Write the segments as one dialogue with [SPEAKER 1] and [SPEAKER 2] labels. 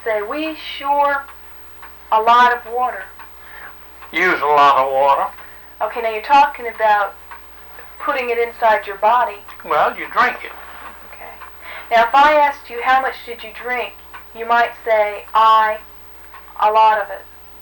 [SPEAKER 1] say, we sure a lot of water.
[SPEAKER 2] Use a lot of water.
[SPEAKER 1] Okay, now you're talking about putting it inside your body.
[SPEAKER 2] Well, you drink it.
[SPEAKER 1] Okay. Now if I asked you how much did you drink, you might say, a lot of it.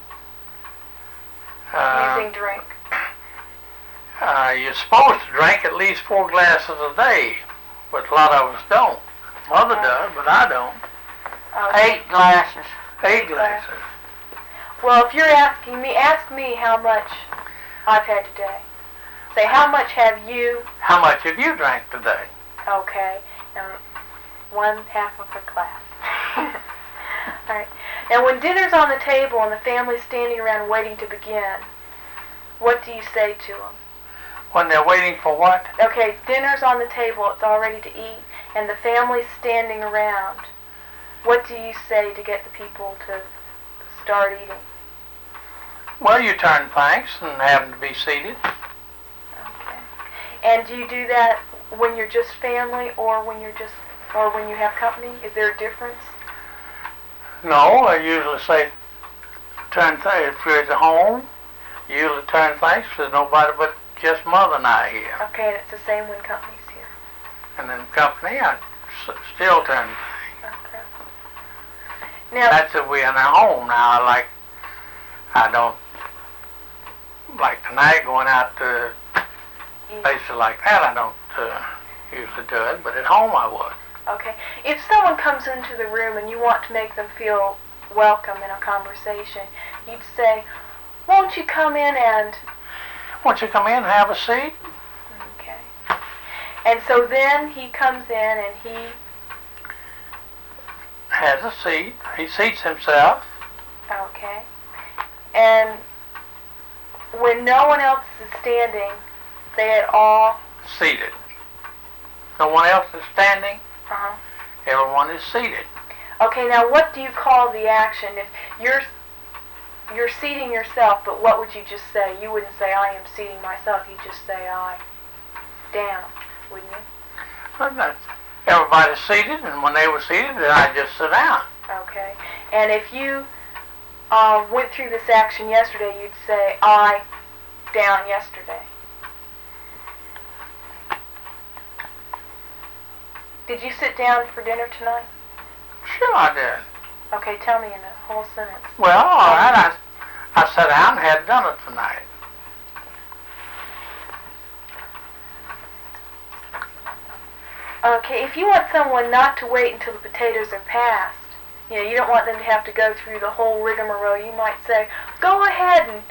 [SPEAKER 1] Using drink.
[SPEAKER 2] You're supposed to drink at least 4 glasses a day, but a lot of us don't. Mother does, but I don't.
[SPEAKER 1] Okay.
[SPEAKER 3] 8 glasses.
[SPEAKER 2] 8 glasses.
[SPEAKER 1] Well, if you're asking me, ask me how much I've had today. Say, how much have you?
[SPEAKER 2] How much have you drank today?
[SPEAKER 1] Okay. 1/2 of a glass. All right. Now, when dinner's on the table and the family's standing around waiting to begin, what do you say to them?
[SPEAKER 2] When they're waiting for what?
[SPEAKER 1] Okay, dinner's on the table, it's all ready to eat, and the family's standing around. What do you say to get the people to start eating?
[SPEAKER 2] Well, you turn thanks and have them to be seated.
[SPEAKER 1] Okay. And do you do that when you're just family or when you have company? Is there a difference?
[SPEAKER 2] No, I usually say turn thanks. If you're at home, you usually turn thanks. There's nobody but just Mother and I here.
[SPEAKER 1] Okay, and it's the same when company's here.
[SPEAKER 2] And in company, I still turn thanks.
[SPEAKER 1] Okay. Now,
[SPEAKER 2] that's if we're in our home. Now, I don't like tonight going out to places like that. I don't usually do it, but at home I would.
[SPEAKER 1] Okay. If someone comes into the room and you want to make them feel welcome in a conversation, you'd say, won't you come in and...
[SPEAKER 2] Won't you come in and have a seat?
[SPEAKER 1] Okay. And so then he comes in and he...
[SPEAKER 2] has a seat. He seats himself.
[SPEAKER 1] Okay. And when no one else is standing, they are all...
[SPEAKER 2] seated. No one else is standing.
[SPEAKER 1] Uh-huh.
[SPEAKER 2] Everyone is seated.
[SPEAKER 1] Okay, now what do you call the action? If you're seating yourself, but what would you just say? You wouldn't say, I am seating myself. You'd just say, I down, wouldn't you?
[SPEAKER 2] Everybody's seated, and when they were seated, then I just sit down.
[SPEAKER 1] Okay. And if you went through this action yesterday, you'd say, I down yesterday. Did you sit down for dinner tonight?
[SPEAKER 2] Sure I did.
[SPEAKER 1] Okay, tell me in a whole sentence.
[SPEAKER 2] Well, all right, I sat down and had dinner tonight.
[SPEAKER 1] Okay, if you want someone not to wait until the potatoes are passed, you don't want them to have to go through the whole rigmarole, you might say, go ahead and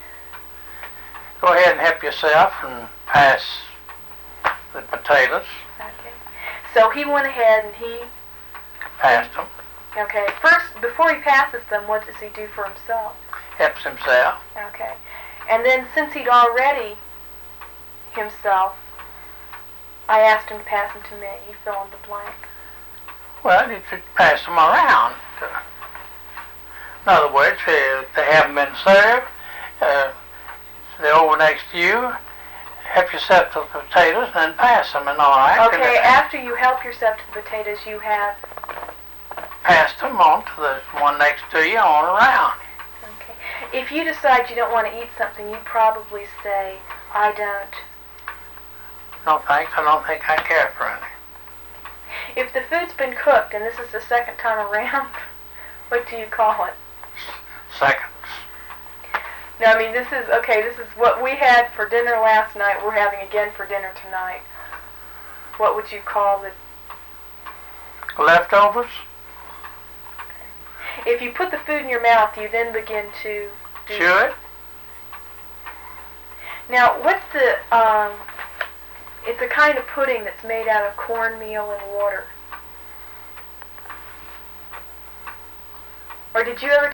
[SPEAKER 2] help yourself and pass the potatoes.
[SPEAKER 1] Okay. So he went ahead and he
[SPEAKER 2] passed them.
[SPEAKER 1] Okay. First, before he passes them, what does he do for himself?
[SPEAKER 2] Helps himself.
[SPEAKER 1] Okay. And then since he'd already himself, I asked him to pass them to me. You fill in the blank.
[SPEAKER 2] Well, you should pass them around. In other words, if they haven't been served, they're over next to you. Help yourself to the potatoes and then pass them, and all right.
[SPEAKER 1] Okay, after you help yourself to the potatoes, you have
[SPEAKER 2] passed them on to the one next to you on around.
[SPEAKER 1] Okay. If you decide you don't want to eat something, you'd probably say, I don't.
[SPEAKER 2] No thanks, I don't think I care for any.
[SPEAKER 1] If the food's been cooked and this is the second time around, what do you call it?
[SPEAKER 2] Seconds.
[SPEAKER 1] No, I mean, this is what we had for dinner last night. We're having again for dinner tonight. What would you call it?
[SPEAKER 2] Leftovers?
[SPEAKER 1] If you put the food in your mouth, you then begin to
[SPEAKER 2] chew it.
[SPEAKER 1] Now, what's the, it's a kind of pudding that's made out of cornmeal and water. Or did you ever